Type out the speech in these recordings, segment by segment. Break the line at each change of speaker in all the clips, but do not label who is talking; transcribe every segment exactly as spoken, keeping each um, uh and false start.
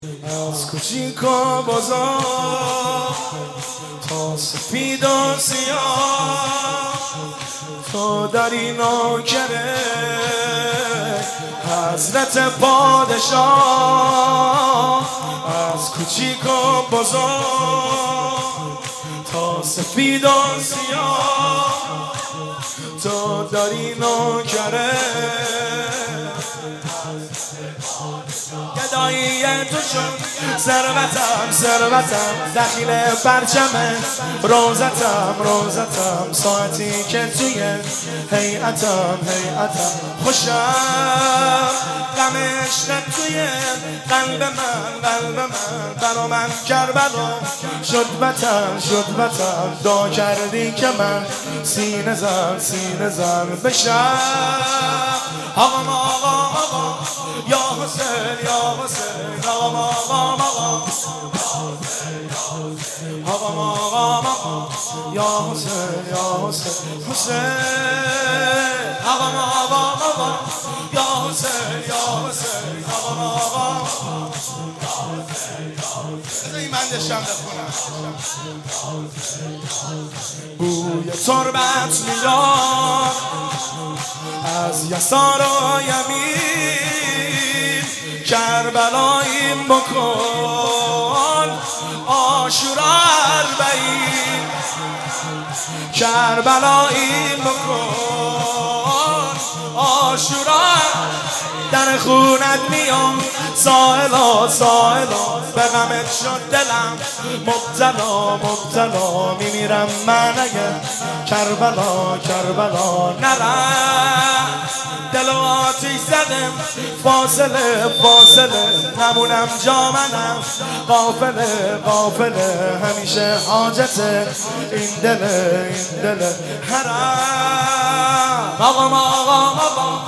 از کوچیک و بزرگ تا سفید و سیاه تو داری نوکره حضرت پادشاه. از کوچیک و بزرگ تا سفید و سیاه تو داری نوکره گدایی تو شد ثروتم ثروتم دخیل پرچمه روزتم روزتم ساعتی که توی هیئتم هیئتم خوشم غم عشقت توی قلب من قلب من برا من کربلا شد وطن شد وطن دعا کردی که من سینه زن سینه زن بشم. آقام آقام آقام یا حسین یا حسین آقام آقام آقام آقام آقام آقام یا حسین یا حسین حسین آقام آقام آقام یا حسین یا حسین آقام آقام این من دشتم بخونم بوی تربت میاد از یسار و یمین کربلاییم بکن عاشورا اربعین کربلاییم بکن عاشورا در خونت میام سائلا سائلا به غمت شد دلم مبتلا مبتلا میمیرم من اگه کربلا کربلا نرم دل و آتیش زدم فاصله فاصله نمونم جا منم قافله قافله همیشه حاجت این دل این دل حرم. آقام آقام آقام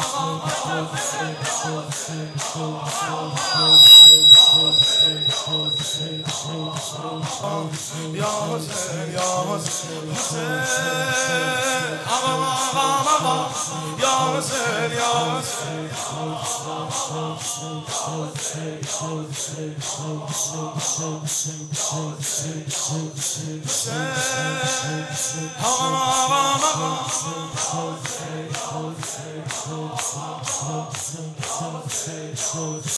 یا حسین یا حسین حسین آقام آقام آقام یا حسین یا حسین آقام آقام آقام